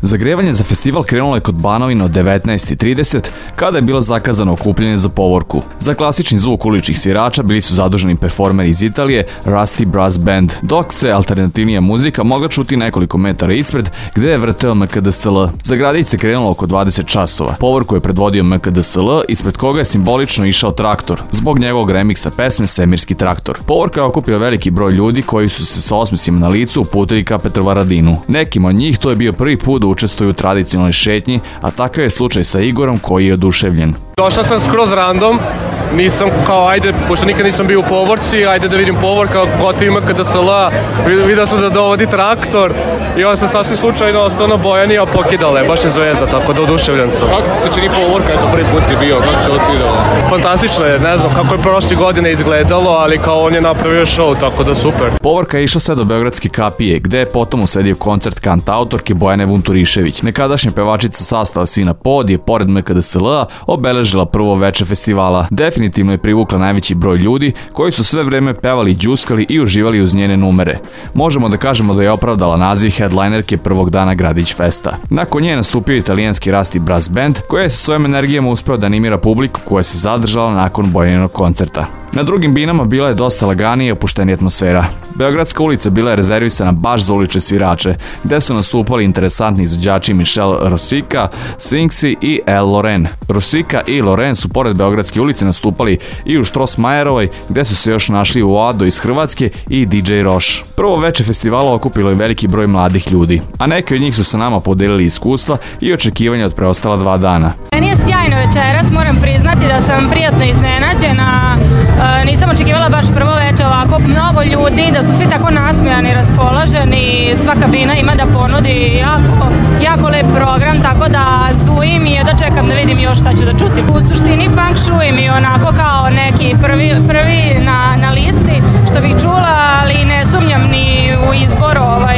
Zagrevanje za festival krenulo je kod Banovina od 19:30 kada je bilo zakazano okupljanje za povorku. Za klasični zvuk uličnih svirača bili su zaduženi performeri iz Italije Rusty Brass Band, dok se alternativnija muzika mogla čuti nekoliko metara ispred gde je vrteo MKDSL. Za gradić se krenulo oko 20 časova. Povorku je predvodio MKDSL, ispred koga je simbolično išao traktor, zbog njegovog remiksa pesme Svemirski traktor. Povorka je okupio veliki broj ljudi koji su se sa osmesima na licu uputili ka Petrovaradinu. Nekima od njih to je bio prvi put da učestvuju u tradicionalnoj šetnji, a takav je slučaj sa Igorom koji je oduševljen. Došao sam skroz random, nisam kao ajde, pošto nikad nisam bio u Povorci, ajde da vidim Povorka, gotovo ima MKDSL-a, vidio sam da dovodi traktor i onda sam sasvim slučajno ostao Bojan i ja pokidale, baš je zvezda, tako da oduševljen sam. Kako se čini Povorka, eto prvi put si bio, kako se ovo svidelo? Fantastično je, ne znam kako je prošle godine izgledalo, ali kao on je napravio show, tako da super. Povorka je išla sve do Beogradske kapije, gde je potom usledio koncert kantautorke Bojane Vunturišević. Nekadašnja pevačica sastava Svina Pod je, pored MKDSL-a, obeležila prvo veče festivala. Definitivno je privukla najveći broj ljudi koji su sve vreme pevali, đuskali i uživali uz njene numere. Možemo da kažemo da je opravdala naziv headlinerke prvog dana Gradić Festa. Nakon nje je nastupio italijanski Rusty Brass Band, koji je sa svojim energijama uspeo da animira publiku koja se zadržala nakon Bojaninog koncerta. Na drugim binama bila je dosta laganija i opuštenija atmosfera. Beogradska ulica bila je rezervisana baš za ulične svirače, gde su nastupali interesantni izvođači Michel Rosica, Sfinksi i El Loren. Rosica i Loren su pored Beogradske ulice nastupali i u Štrosmajerovoj, gde su se još našli u Ado iz Hrvatske i DJ Roš. Prvo veče festivala okupilo je veliki broj mladih ljudi, a neki od njih su sa nama podelili iskustva i očekivanja od preostala 2 dana. Meni je sjajno večeras, moram priznati da sam prijatno iznenađena. Nisam očekivala baš prvo veče ovako mnogo ljudi, da su svi tako nasmijani, raspoloženi, sva kabina ima da ponudi jako lep program, tako da zujim i da čekam da vidim još šta ću da čutim. U suštini funk shui mi onako kao neki prvi na listi što bih čula, ali ne sumnjam ni u izbor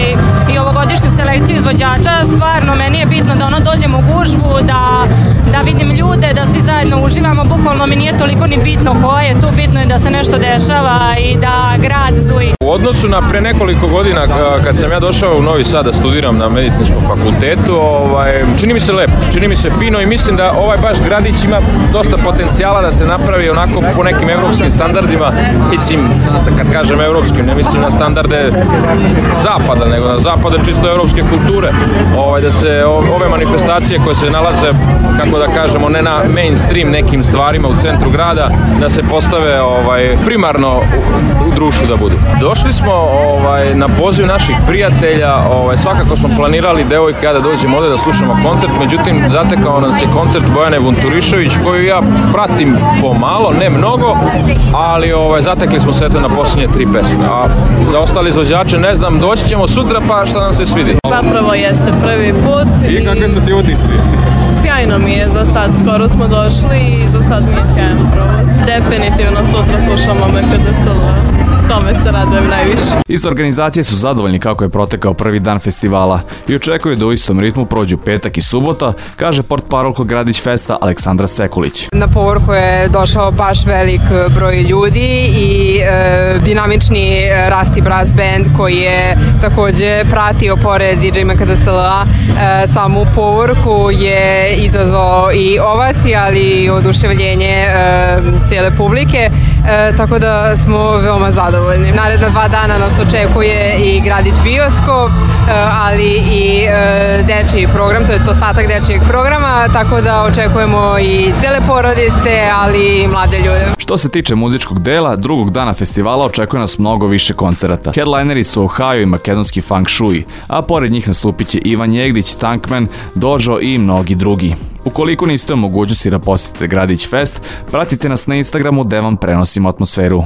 i ovogodišnju selekciju izvođača. Stvarno meni je bitno da dođem u gužvu, da vidim ljude, da svi zajedno uživamo, bukvalno mi nije toliko ni bitno ko je tu, bitno je da se nešto dešava i da grad zuji. U odnosu na pre nekoliko godina kad sam ja došao u Novi Sad da studiram na medicinskom fakultetu, čini mi se lepo, čini mi se fino i mislim da ovaj baš gradić ima dosta potencijala da se napravi onako po nekim evropskim standardima, mislim, kad kažem evropski, ne mislim na standarde zapada, nego na zapade čisto evropske kulture, da se ove manifestacije koje se nalaze, kako da kažemo, ne na mainstream nekim stvarima u centru grada, da se postave primarno u društvu da budu. Došli smo na poziv naših prijatelja, svakako smo planirali devojke ja da dođemo ovde da slušamo koncert, međutim zatekao nas je koncert Bojane Vunturišević koju ja pratim pomalo, ne mnogo, ali zatekli smo se eto na posljednje 3 pesme, a za ostali izvođače ne znam, doći ćemo sutra pa šta nam se svidi. Zapravo jeste prvi put. I kakve su ti utisci? Sjajno mi je za sad, skoro smo došli i za sad mi je sjajno provod. Definitivno sutra slušamo MKDSL. Tome se radujem najviše. Iz organizacije su zadovoljni kako je protekao prvi dan festivala i očekuju da u istom ritmu prođu petak i subota, kaže portparolka Gradić Festa Aleksandra Sekulić. Na povorku je došao baš velik broj ljudi i dinamični Rusty Brass Band koji je takođe pratio pored DJ MKDSL-a samu povorku je izazvao i ovacije, ali i oduševljenje cijele publike, tako da smo veoma zadovoljni. Naredna 2 dana nas očekuje i Gradić bioskop, ali i dečiji program, to je ostatak dečijeg programa, tako da očekujemo i cele porodice, ali i mlade ljude. Što se tiče muzičkog dela, drugog dana festivala očekuje nas mnogo više koncerata. Headlineri su Ohio i makedonski funk shui, a pored njih nastupit će Ivan Jegdić, Tankman, Dožo i mnogi drugi. Ukoliko niste u mogućnosti da posjetite Gradić Fest, pratite nas na Instagramu gde vam prenosimo atmosferu.